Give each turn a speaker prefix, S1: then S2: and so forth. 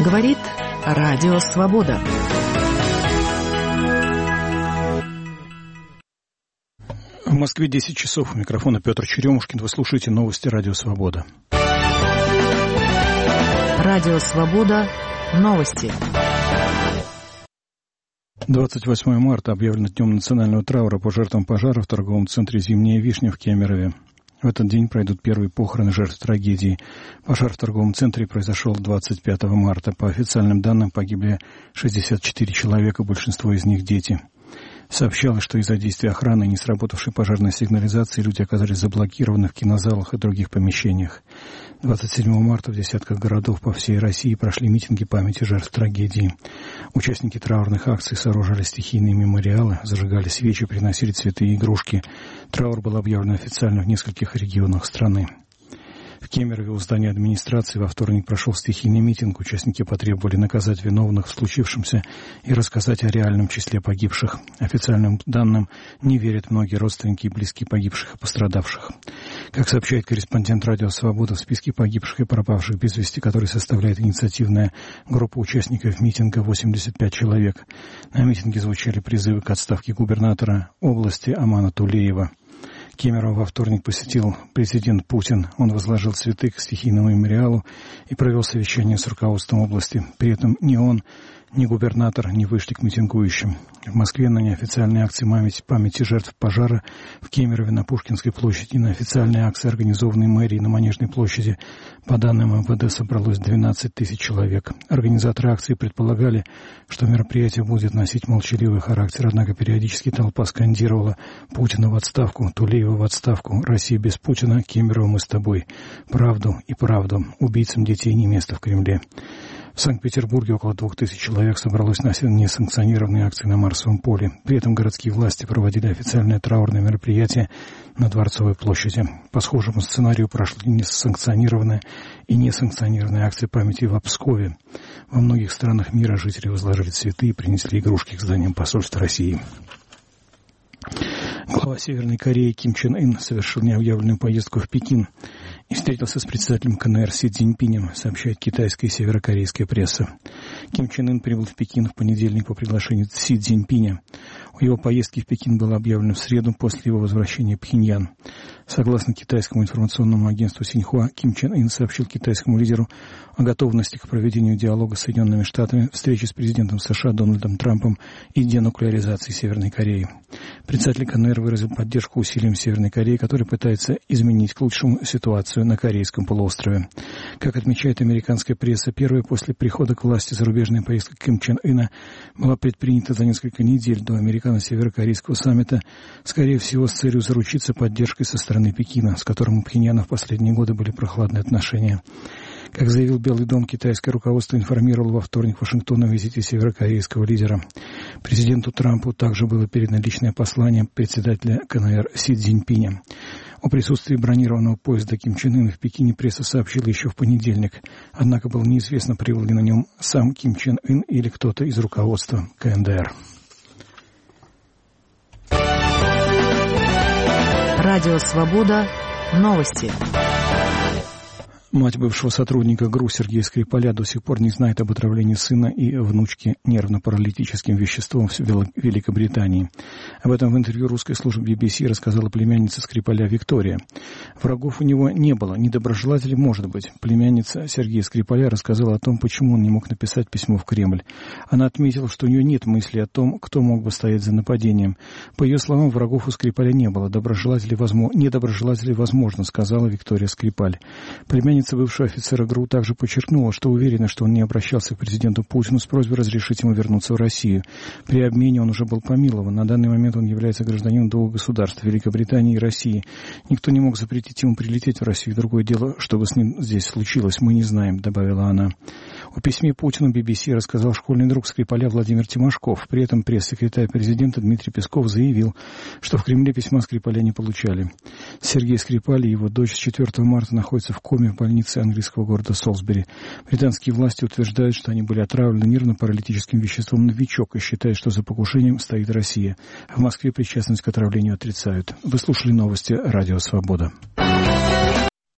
S1: Говорит Радио Свобода.
S2: В Москве 10 часов. У микрофона Петр Черемушкин. Вы слушаете новости Радио Свобода.
S1: Радио Свобода. Новости.
S2: 28 марта объявлено Днем национального траура по жертвам пожара в торговом центре «Зимняя вишня» в Кемерове. В этот день пройдут первые похороны жертв трагедии. Пожар в торговом центре произошел 25 марта. По официальным данным погибли 64 человека, большинство из них дети. Сообщалось, что из-за действия охраны и не сработавшей пожарной сигнализации люди оказались заблокированы в кинозалах и других помещениях. 27 марта в десятках городов по всей России прошли митинги памяти жертв трагедии. Участники траурных акций сооружали стихийные мемориалы, зажигали свечи, приносили цветы и игрушки. Траур был объявлен официально в нескольких регионах страны. В Кемерове у здания администрации во вторник прошел стихийный митинг. Участники потребовали наказать виновных в случившемся и рассказать о реальном числе погибших. Официальным данным не верят многие родственники и близкие погибших и пострадавших. Как сообщает корреспондент Радио Свобода, в списке погибших и пропавших без вести, который составляет инициативная группа участников митинга, 85 человек. На митинге звучали призывы к отставке губернатора области Амана Тулеева. Кемерово во вторник посетил президент Путин. Он возложил цветы к стихийному мемориалу и провел совещание с руководством области. При этом ни он, ни губернатор не вышли к митингующим. В Москве на неофициальной акции памяти жертв пожара в Кемерове на Пушкинской площади и на официальной акции, организованной мэрией на Манежной площади, по данным МВД, собралось 12 тысяч человек. Организаторы акции предполагали, что мероприятие будет носить молчаливый характер, однако периодически толпа скандировала: «Путина в отставку, Тулеева в отставку, Россия без Путина, Кемерово мы с тобой, правду и правду, убийцам детей не место в Кремле». В Санкт-Петербурге около 2000 человек собралось на несанкционированные акции на Марсовом поле. При этом городские власти проводили официальное траурное мероприятие на Дворцовой площади. По схожему сценарию прошли несанкционированные и несанкционированные акции памяти в Пскове. Во многих странах мира жители возложили цветы и принесли игрушки к зданиям посольства России. Глава Северной Кореи Ким Чен Ын совершил необъявленную поездку в Пекин и встретился с председателем КНР Си Цзиньпинем, сообщает китайская и северокорейская пресса. Ким Чен Ын прибыл в Пекин в понедельник по приглашению Си Цзиньпиня. О его поездке в Пекин было объявлено в среду после его возвращения в Пхеньян. Согласно китайскому информационному агентству Синьхуа, Ким Чен Ын сообщил китайскому лидеру о готовности к проведению диалога с Соединенными Штатами, встречи с президентом США Дональдом Трампом и денуклеаризации Северной Кореи. Председатель КНР выразил поддержку усилиям Северной Кореи, которая пытается изменить к лучшему ситуацию на Корейском полуострове. Как отмечает американская пресса, первая после прихода к власти зарубежная поездка Ким Чен Ына была предпринята за несколько недель до американо-северокорейского саммита, скорее всего, с целью заручиться поддержкой со стороны Пекина, с которым у Пхеньяна в последние годы были прохладные отношения. Как заявил Белый дом, китайское руководство информировало во вторник Вашингтон о визите северокорейского лидера. Президенту Трампу также было передано личное послание председателя КНР Си Цзиньпиня. О присутствии бронированного поезда Ким Чен Ына в Пекине пресса сообщила еще в понедельник. Однако было неизвестно, прибыл ли на нем сам Ким Чен Ын или кто-то из руководства КНДР.
S1: Радио Свобода. Новости.
S2: Мать бывшего сотрудника ГРУ Сергея Скрипаля до сих пор не знает об отравлении сына и внучки нервно-паралитическим веществом в Великобритании. Об этом в интервью русской службе BBC рассказала племянница Скрипаля Виктория. Врагов у него не было, недоброжелателей может быть. Племянница Сергея Скрипаля рассказала о том, почему он не мог написать письмо в Кремль. Она отметила, что у нее нет мысли о том, кто мог бы стоять за нападением. По ее словам, врагов у Скрипаля не было, недоброжелателей возможно, сказала Виктория Скрипаль. Племянница бывшего офицера ГРУ также подчеркнула, что уверена, что он не обращался к президенту Путину с просьбой разрешить ему вернуться в Россию. При обмене он уже был помилован. На данный момент он является гражданином двух государств – Великобритании и России. Никто не мог запретить ему прилететь в Россию. Другое дело, что бы с ним здесь случилось, мы не знаем, добавила она. О письме Путину BBC рассказал школьный друг Скрипаля Владимир Тимошков. При этом пресс-секретарь президента Дмитрий Песков заявил, что в Кремле письма Скрипаля не получали. Сергей Скрипаль и его дочь с 4 марта находятся в коме в больнице английского города Солсбери. Британские власти утверждают, что они были отравлены нервно-паралитическим веществом «Новичок» и считают, что за покушением стоит Россия. В Москве причастность к отравлению отрицают. Вы слушали новости Радио Свобода.